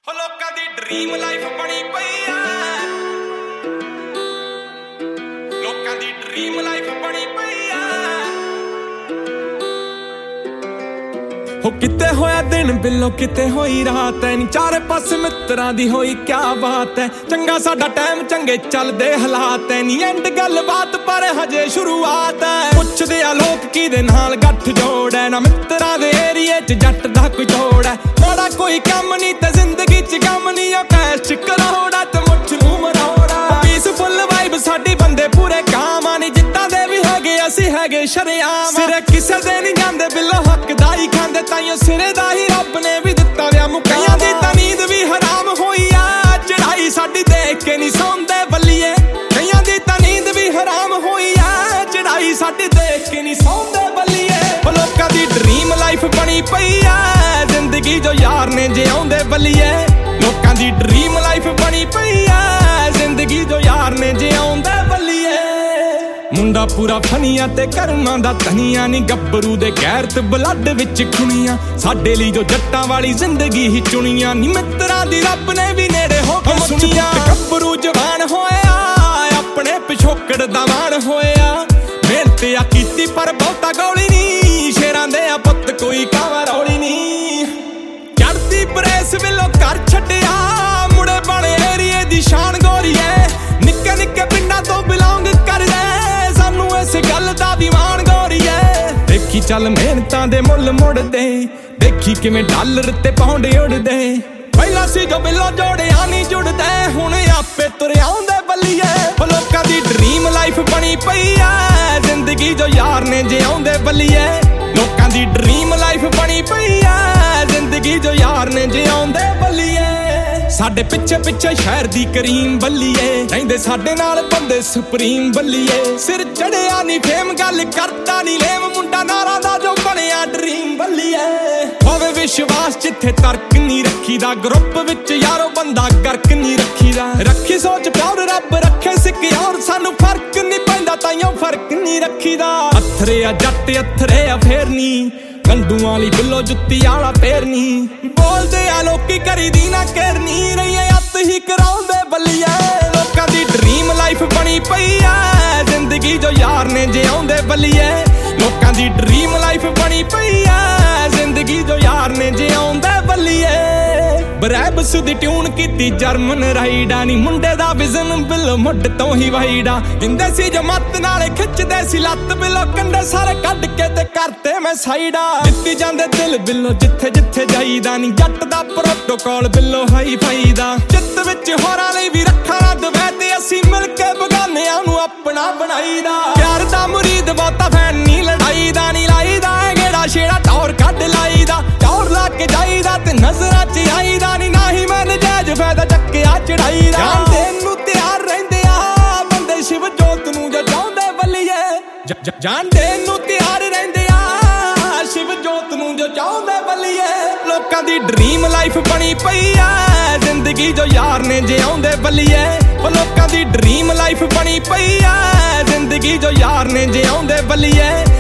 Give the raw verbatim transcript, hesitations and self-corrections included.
ਹੋ ਲੋਕਾਂ ਦੀ dream life ਬਣੀ ਪਈ ਆ, ਲੋਕਾਂ ਦੀ ਡ੍ਰੀਮ ਲਾਈਫ ਬਣੀ ਪਈ ਆ। ਹੋ ਕਿਤੇ ਹੋਇਆ ਦਿਨ ਬਿੱਲੋ ਕਿਤੇ ਹੋਈ ਰਾਤ ਐ ਨੀ, ਚਾਰੇ ਪਾਸੇ ਮਿੱਤਰਾਂ ਦੀ ਹੋਈ ਕਿਆ ਬਾਤ ਐ। ਚੰਗਾ ਸਾਡਾ ਟਾਈਮ ਚੰਗੇ ਚੱਲਦੇ ਹਾਲਾਤ ਐ ਨੀ, ਐਂਡ ਗੱਲ ਬਾਤ ਪਰ ਹਜੇ ਸ਼ੁਰੂਆਤ ਐ। ਪੁੱਛਦੇ ਆ ਲੋਕ ਕਿਹਦੇ ਨਾਲ ਗੱਠ ਜੋੜ ਐ, ਨਾ ਮਿੱਤਰਾਂ ਦੇ ਏਰੀਏ ਚ ਜੱਟ ਦਾ ਕੋਈ ਤੋੜ ਐ। ਮਾੜਾ ਕੋਈ ਕੰਮ ਨੀ ਤੇ ਜ਼ਿੰਦਗੀ ਚ ਗਮ ਨੀ, ਉਹ ਕੈਸ਼ ਚ ਕਰੋੜਾ ਤੇ ਮੁੱਛ ਨੂੰ ਮਰੋੜਾ। ਪੀਸਫੁੱਲ ਵਾਈਬ ਸਾਡੀ ਬੰਦੇ ਪੂਰੇ ਕਾਮ ਆ ਨੀ, ਜਿੱਦਾਂ ਦੇ ਵੀ ਹੈਗੇ ਅਸੀਂ ਹੈਗੇ ਸ਼ਰੇਆਮ। ਸਿਰੇ ਕਿਸੇ ਦੇ ਨੀ ਜਾਂਦੇ ਬਿੱਲੋ ਹੱਕ ਦਾ ਹੀ ਖਾਂਦੇ, ਤਾਈਓ ਸਿਰੇ ਦਾ ਹੀ ਰੱਬ ਨੇ ਵੀ ਦਿੱਤਾ ਵਿਆ ਮੁਕਈਆਂ ਦੀ ਤਾਂ ਨੀਂਦ ਵੀ ਹਰਾਮ ਹੋਈ ਆ। ਚੜਾਈ ਸਾਡੀ ਦੇਖ ਕੇ ਨੀ ਸੌਂਦੇ ਬੱਲੀਏ, ਕਈਆਂ ਦੀ ਤਾਂ ਨੀਂਦ ਵੀ ਹਰਾਮ ਹੋਈ ਆ। ਚੜਾਈ ਸਾਡੀ ਦੇਖ ਕੇ ਨੀ ਸੌਂਦੇ ਬੱਲੀਏ। ਉਹ ਲੋਕਾਂ ਦੀ ਡ੍ਰੀਮ ਲਾਈਫ ਬਣੀ ਪਈ ਆ, ਜ਼ਿੰਦਗੀ ਜੋ ਯਾਰ ਨੇ ਜਿਉਂਦੇ ਬੱਲੀਏ। ਲੋਕਾਂ ਦੀ ਡ੍ਰੀਮ ਲਾਈਫ ਬਣੀ ਪਈ ਆ, ਜ਼ਿੰਦਗੀ ਜੋ ਯਾਰ ਨੇ ਜਿਉਂਦੇ ਬੱਲੀਏ। ਮੁੰਡਾ ਪੂਰਾ ਫਨੀਆਂ ਤੇ ਕਰਮਾਂ ਦਾ ਧਨੀਆ ਨੀ, ਗੱਭਰੂ ਦੇ ਗੈਰਤ ਬਲੱਡ ਵਿੱਚ ਖੁਣੀਆਂ। ਸਾਡੇ ਲਈ ਜੋ ਜੱਟਾਂ ਵਾਲੀ ਜ਼ਿੰਦਗੀ ਹੀ ਚੁਣੀਆਂ ਨੀ, ਮਿੱਤਰਾਂ ਦੀ ਰੱਬ ਨੇ ਵੀ ਨੇੜੇ ਹੋ ਕੇ ਸੁਣੀਆਂ। ਗੱਭਰੂ ਜਵਾਨ ਹੋਇਆ ਆਪਣੇ ਪਿਛੋਕੜ ਦਾ ਮਾਣ ਹੋਇਆ, ਮਿਹਨਤ ਆ ਕੀਤੀ ਪਰ ਬਹੁਤਾ ਗੌਲੀ ਨੀ, ਸ਼ੇਰਾਂ ਦੇ ਆ ਪੁੱਤ ਕੋਈ ਕਾਵਾ ਰੌਲੀ ਨੀ। ਚੜਦੀ ਪ੍ਰੈਸ ਵੇਲੋਂ ਘਰ ਛੱਡਿਆ, ਮੁੜੇ ਬਣੇ ਏਰੀਏ ਦੀ ਸ਼ਾਨ ਗੋਰੀਏ। ਨਿੱਕੇ ਨਿੱਕੇ ਪਿੰਡਾਂ ਤੋਂ ਬਿਲੋਂਗ ਕਰਦੇ, ਸਾਨੂੰ ਇਸ ਗੱਲ ਦਾ ਵੀ ਮਾਣ ਗੋਰੀਏ। ਦੇਖੀ ਚੱਲ ਮਿਹਨਤਾਂ ਦੇ ਮੁੱਲ ਮੁੜਦੇ, ਦੇਖੀ ਕਿਵੇਂ ਡਾਲਰ ਤੇ ਪਾਉਂਡ ਉੜਦੇ। ਪਹਿਲਾਂ ਸੀ ਜੋ ਬਿੱਲੋ ਜੋੜਿਆ ਨਹੀਂ ਜੁੜਦੇ, ਹੁਣ ਆਪੇ ਤੁਰ ਆਉਂਦੇ ਬੱਲੀਏ। ਉਹ ਲੋਕਾਂ ਦੀ ਡ੍ਰੀਮ ਲਾਈਫ ਬਣੀ ਪਈ ਆ, ਜ਼ਿੰਦਗੀ ਜੋ ਯਾਰ ਨੇ ਜਿਉਂਦੇ ਬੱਲੀਏ। ਲੋਕਾਂ ਦੀ ਡ੍ਰੀਮ ਲਾਈਫ ਬਣੀ ਪਈ ਆ, ਜ਼ਿੰਦਗੀ ਜੋ ਯਾਰ ਨੇ ਜਿਉਂਦੇ ਬੱਲੀਏ। ਸਾਡੇ ਪਿੱਛੇ ਪਿੱਛੇ ਸ਼ਹਿਰ ਦੀ ਕਰੀਮ ਬੱਲੀਏ, ਰਹਿੰਦੇ ਸਾਡੇ ਨਾਲ ਬੰਦੇ ਸੁਪਰੀਮ ਬੱਲੀਏ। ਸਿਰ ਚੜਿਆ ਨੀ ਫੇਮ ਗੱਲ ਕਰਦਾ ਨੀ ਲੇਮ, ਮੁੰਡਾ ਨਾਰਾ ਦਾ ਜੋ ਬਣਿਆ ਡ੍ਰੀਮ ਬੱਲੀਏ। ਹੋਵੇ ਵਿਸ਼ਵਾਸ ਜਿੱਥੇ ਤਰਕ ਨੀ ਰੱਖੀਦਾ, ਗਰੁੱਪ ਵਿੱਚ ਯਾਰੋ ਬੰਦਾ ਕਰਕ ਨੀ ਰੱਖੀਦਾ। ਰੱਖੀ ਸੋਚ ਪਿਆਰ ਰੱਬ ਰੱਖੇ ਸਿੱਕਿਆਰ, ਸਾਨੂੰ ਫਰਕ ਨੀ ਪੈਂਦਾ ਤਾਈਓ ਫਰਕ ਨੀ ਰੱਖੀਦਾ। ਅਥਰੇ ਆ ਜੱਟ ਅਥਰੇ ਆ ਫੇਰ ਨੀ, ਗੰਡੂਆਂ ਵਾਲੀ ਬਿੱਲੋ ਜੁੱਤੀ ਆਲਾ ਫੇਰ ਨੀ। ਬੋਲਦੇ ਆ ਲੋਕੀ ਕਰੀਦੀ ਨਾ ਕਰਨੀ, ਰਹੀਏ ਅੱਤ ਹੀ ਕਰਾਉਂਦੇ ਬੱਲੀਏ। ਲੋਕਾਂ ਦੀ ਡ੍ਰੀਮ ਲਾਈਫ ਬਣੀ ਪਈ ਆ, ਜ਼ਿੰਦਗੀ ਜੋ ਯਾਰ ਨੇ ਜਿਉਂਦੇ ਬੱਲੀਏ। ਲੋਕਾਂ ਦੀ ਡ੍ਰੀਮ ਲਾਈਫ ਬਣੀ ਪਈ ਆ, ਜ਼ਿੰਦਗੀ ਜੋ ਯਾਰ ਨੇ ਜਿਉਂਦੇ ਬੱਲੀਏ। ਬਰੈਬਸ ਦੀ ਟਿਊਨ ਕੀਤੀ ਜਰਮਨ ਰਾਈਡਾ ਨੀ, ਮੁੰਡੇ ਦਾ ਵਿਜ਼ਨ ਬਿੱਲੋ ਮੁੱਢ ਤੋਂ ਹੀ ਵਾਈਡਾ। ਜਿੰਦੇ ਸੀ ਜਮਾਤ ਨਾਲੇ ਖਿੱਚਦੇ ਸੀ ਲੱਤ, ਬਿੱਲੋ ਕੰਡੇ ਸਾਰੇ ਕੱਢ ਕੇ ਤੇ ਕਰਤੇ ਮੈਂ ਸਾਈਡਾ। ਜਿੱਤੀ ਜਾਂਦੇ ਦਿਲ ਬਿੱਲੋ ਜਿੱਥੇ ਜਿੱਥੇ ਜਾਈਦਾ ਨੀ, ਜੱਟ ਦਾ ਪ੍ਰੋਟੋਕਾਲ ਬਿੱਲੋ ਹਾਈ ਫਾਈ ਦਾ। ਚਿੱਤ ਵਿੱਚ ਹੋਰਾਂ ਲਈ ਵੀ ਰੱਖਾਂ ਨਾ ਦਵੈ, ਤੇ ਅਸੀਂ ਮਿਲ ਕੇ ਬਗਾਨਿਆਂ ਨੂੰ ਆਪਣਾ ਬਣਾਈਦਾ। ਪਿਆਰ ਦਾ ਮੁਰੀਦ ਬਹੁਤਾ ਫੈਨ ਨੀ, ਲੜਾਈ ਦਾ ਨੀ ਲਾਈਦਾ। ਗੇੜਾ ਛੇੜਾ ਟੌਰ ਕੱਢ ਲਾਈਦਾ, ਟੌਰ ਲਾ ਕੇ ਜਾਈਦਾ ਤੇ ਨਜ਼ਰਾਂ ਚ ਆਈਦਾ ਨੀ। ਨਾ ਹੀ ਮੈਂ ਨਜਾਇਜ਼ ਫਾਇਦਾ ਚੱਕਿਆ ਚੜਾਈ ਦਾ, ਜਾਨ ਦੇਣ ਨੂੰ ਤਿਆਰ ਰਹਿੰਦੇ ਆ ਬੰਦੇ ਸ਼ਿਵ ਜੋਤ ਨੂੰ ਜੋ ਚਾਹੁੰਦੇ ਬੱਲੀਏ। ਜਾਨ ਦੇਣ ਨੂੰ ਤਿਆਰ ਰਹਿੰਦੇ ਆ ਸ਼ਿਵ ਜੋਤ ਨੂੰ ਜੋ ਚਾਹੁੰਦੇ ਬੱਲੀਏ। ਲੋਕਾਂ ਦੀ ਡ੍ਰੀਮ ਲਾਈਫ ਬਣੀ ਪਈ ਆ, ਜ਼ਿੰਦਗੀ ਜੋ ਯਾਰ ਨੇ ਜਿਉਂਦੇ ਬੱਲੀਏ। ਉਹ ਲੋਕਾਂ ਦੀ ਡ੍ਰੀਮ ਲਾਈਫ ਬਣੀ ਪਈ ਆ, ਜ਼ਿੰਦਗੀ ਜੋ ਯਾਰ ਨੇ ਜਿਉਂਦੇ ਬੱਲੀਏ।